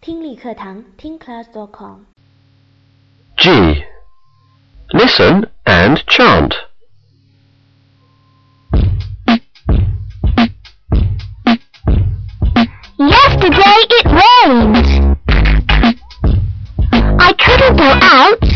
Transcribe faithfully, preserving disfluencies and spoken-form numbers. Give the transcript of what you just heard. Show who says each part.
Speaker 1: 听力课堂听 class dot com。
Speaker 2: G. Listen and chant.
Speaker 3: Yesterday it rained. I couldn't go out